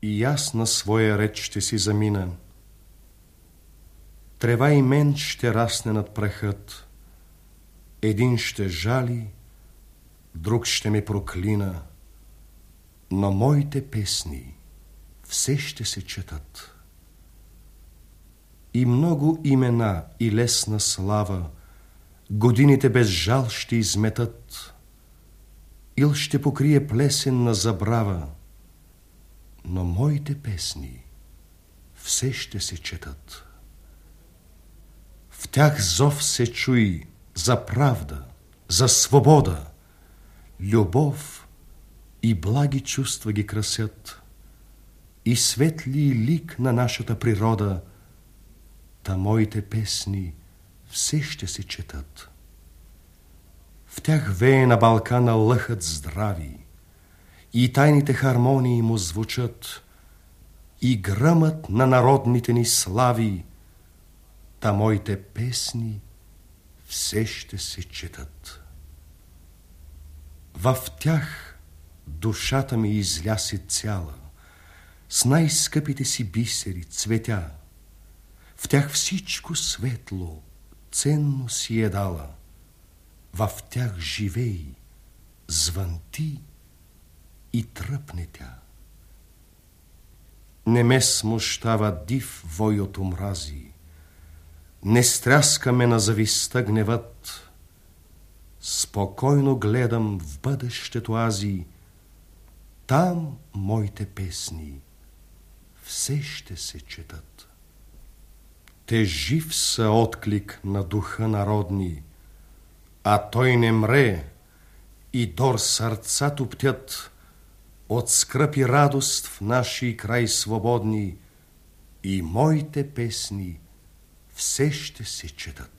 и аз на своя ред ще си замина. Трева и мен ще расне над прахът. Един ще жали, друг ще ме проклина, но моите песни все ще се четат. И много имена и лесна слава годините без жал ще изметат. Ил ще покрие плесен на забрава, но моите песни все ще се четат. В тях зов се чуи за правда, за свобода, любов и благи чувства ги красят, и светли лик на нашата природа, та моите песни все ще се четат. В тях вее на Балкана лъхът здрави, и тайните хармонии му звучат, и гръмът на народните ни слави, та моите песни все ще се четат. В тях душата ми изляси цяла, с най-скъпите си бисери, цветя. В тях всичко светло, ценно си е дала. В тях живей, звънти и тръпне тя. Не ме смущава див вой от омрази, не стряска ме на завистта гневът. Спокойно гледам в бъдещето ази, там моите песни все ще се четат. Те жив са отклик на духа народни, а той не мре, и дор сърца топтят от скръп и радост в наши край свободни, и моите песни все ще се четат.